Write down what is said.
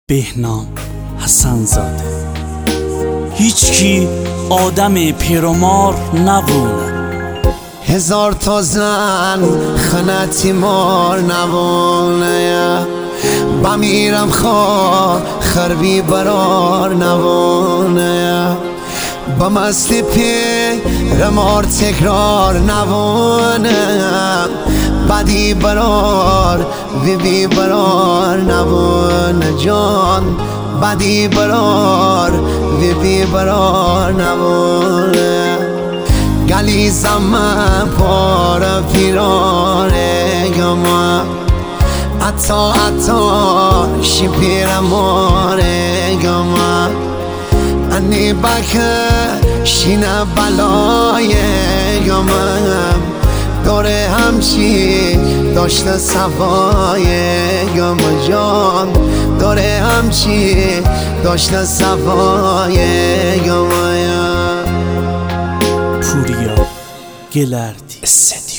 بهنام حسن‌زاده. هیچکی آدم پیرمار نبونه، هزار تا زن خنتی مار نبونه، بمیرم خواه خربی برار نبونه، بمستی پیرمار تکرار نبونه، بدی برار بی برار نبونه جان، بدی برار بی برار نبونه، گلی زمان پار پیرانه گما، عطا شی پیرمانه گما، انی بکه شینه بلای گما، دوره همچی داشته صفای گما جان، دوره همچی داشته صفای گما. پوریا گلردی.